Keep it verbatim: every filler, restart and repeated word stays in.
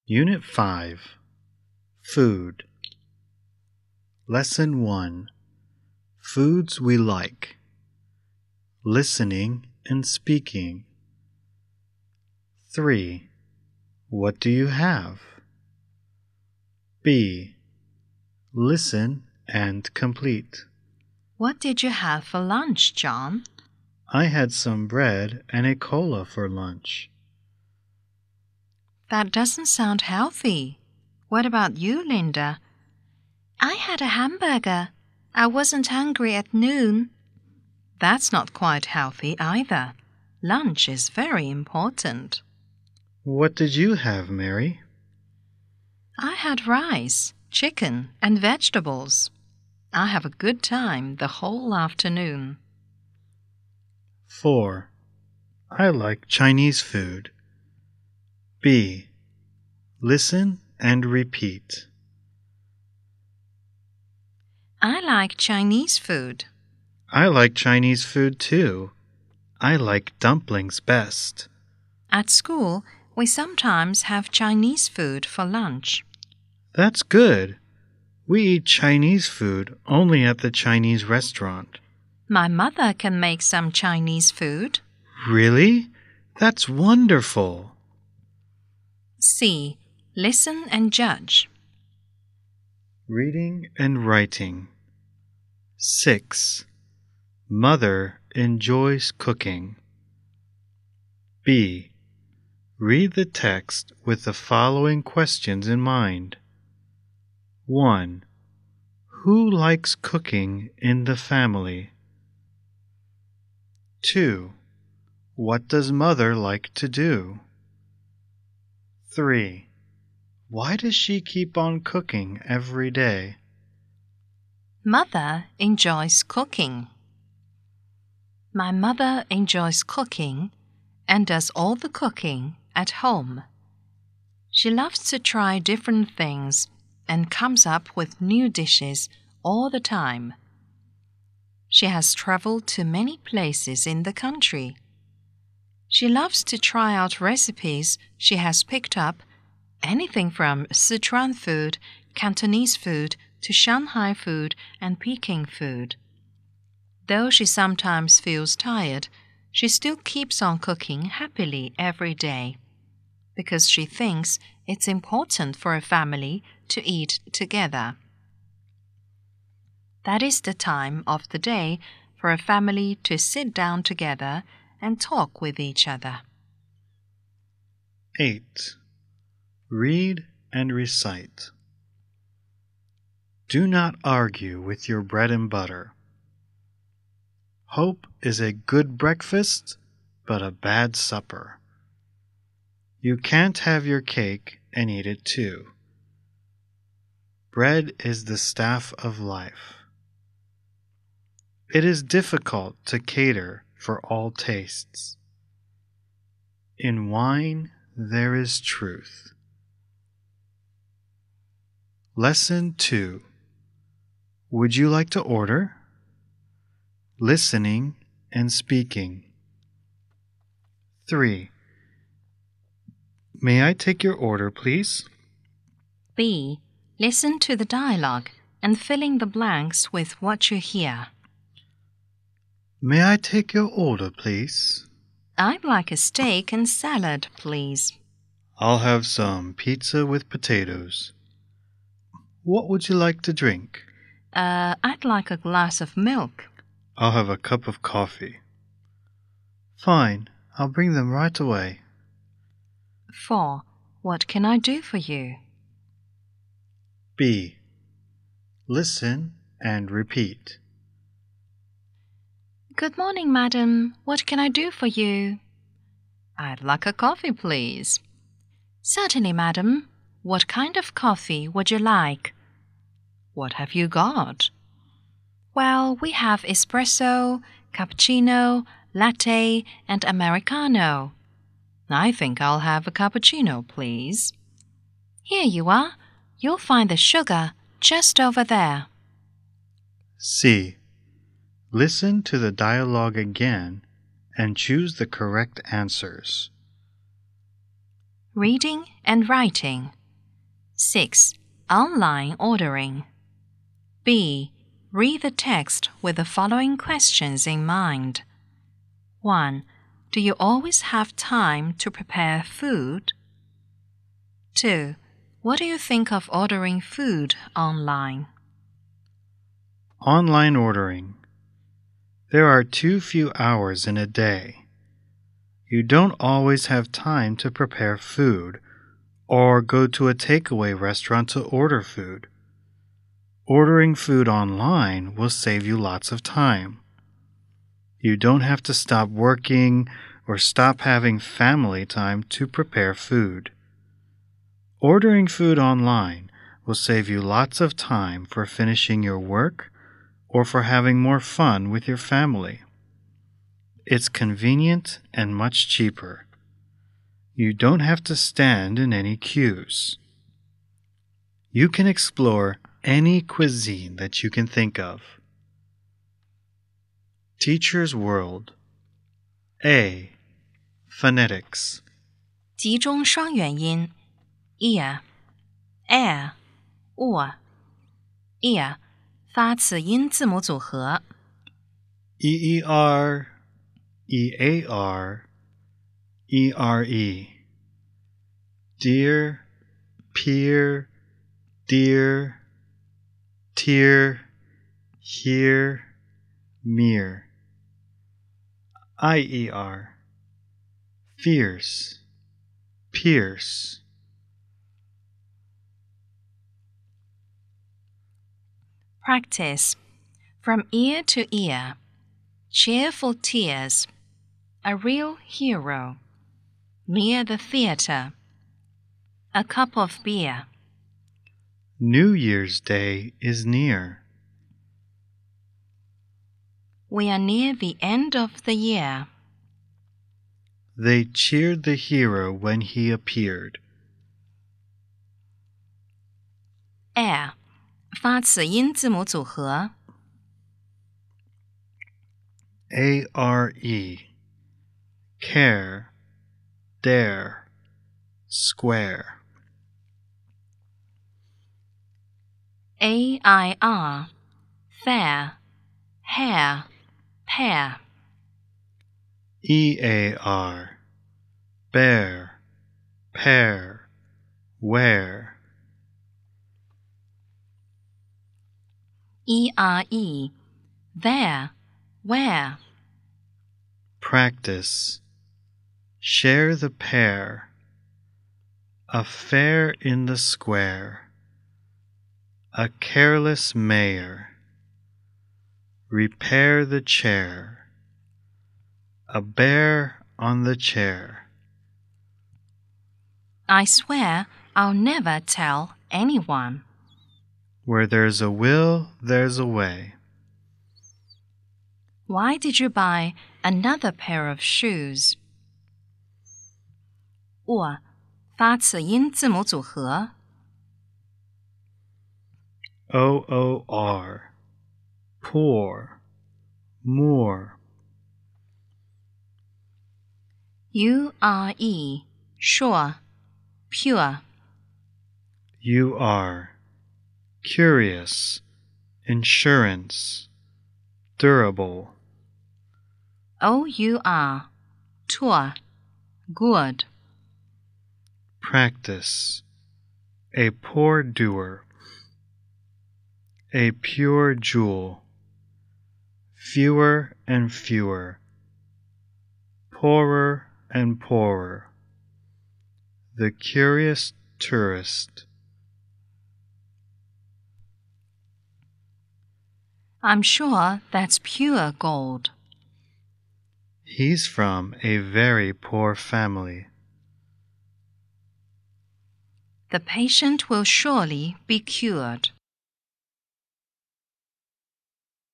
Unit five. Food. Lesson one. Foods we like. Listening and speaking. three. What do you have? B. Listen and complete. What did you have for lunch, John? I had some bread and a cola for lunch. That doesn't sound healthy. What about you, Linda? I had a hamburger. I wasn't hungry at noon. That's not quite healthy either. Lunch is very important. What did you have, Mary? I had rice, chicken, and vegetables. I have a good time the whole afternoon. four. I like Chinese food. B. Listen and repeat. I like Chinese food. I like Chinese food too. I like dumplings best. At school, we sometimes have Chinese food for lunch. That's good. We eat Chinese food only at the Chinese restaurant. My mother can make some Chinese food. Really? That's wonderful. C. Listen and judge. Reading and writing. six. Mother enjoys cooking. B. Read the text with the following questions in mind. one. Who likes cooking in the family? two. What does mother like to do? three. Why does she keep on cooking every day? Mother enjoys cooking. My mother enjoys cooking and does all the cooking at home. She loves to try different things and comes up with new dishes all the time. She has traveled to many places in the country. She loves to try out recipes she has picked up, anything from Sichuan food, Cantonese food, to Shanghai food and Peking food. Though she sometimes feels tired, she still keeps on cooking happily every day, because she thinks it's important for a family to eat together. That is the time of the day for a family to sit down together and talk with each other. eight. Read and recite. Do not argue with your bread and butter. Hope is a good breakfast, but a bad supper. You can't have your cake and eat it too. Bread is the staff of life. It is difficult to cater for all tastes. In wine there is truth. Lesson two. Would you like to order? Listening and speaking. three. May I take your order, please? B. Listen to the dialogue and fill in the blanks with what you hear. May I take your order, please? I'd like a steak and salad, please. I'll have some pizza with potatoes. What would you like to drink? Uh, I'd like a glass of milk. I'll have a cup of coffee. Fine, I'll bring them right away. four. What can I do for you? B. Listen and repeat. Good morning, madam. What can I do for you? I'd like a coffee, please. Certainly, madam. What kind of coffee would you like? What have you got? Well, we have espresso, cappuccino, latte, and americano. I think I'll have a cappuccino, please. Here you are. You'll find the sugar just over there. C. Listen to the dialogue again and choose the correct answers. Reading and writing. six. Online ordering. B. Read the text with the following questions in mind. one. Do you always have time to prepare food? two. What do you think of ordering food online? Online ordering. There are too few hours in a day. You don't always have time to prepare food or go to a takeaway restaurant to order food. Ordering food online will save you lots of time. You don't have to stop working or stop having family time to prepare food. Ordering food online will save you lots of time for finishing your work or for having more fun with your family. It's convenient and much cheaper. You don't have to stand in any queues. You can explore any cuisine that you can think of. Teacher's World. A. Phonetics. 集中双元音 ear, air, or. ear 发此音字母组合 E E R, E A R, E R E. Dear, peer, dear, tear, here, mere. I E R. Fierce, pierce. Practice. From ear to ear. Cheerful tears. A real hero. Near the theater. A cup of beer. New Year's Day is near. We are near the end of the year. They cheered the hero when he appeared. Air 发此音字母组合 A R E. Care, dare, square. A I R. Fair, hair, pear. E A R. Bear, pear, where. E R E. There, where. Practice. Share the pear. A fair in the square. A careless mayor. Repair the chair. A bear on the chair. I swear I'll never tell anyone. Where there's a will, there's a way. Why did you buy another pair of shoes? or 发此音字母组合 O O R. Poor, more. U R E. Sure, pure. You are. Curious, insurance, durable. O U R. Tour, good. Practice. A poor doer. A pure jewel. Fewer and fewer. Poorer and poorer. The curious tourist. I'm sure that's pure gold. He's from a very poor family. The patient will surely be cured.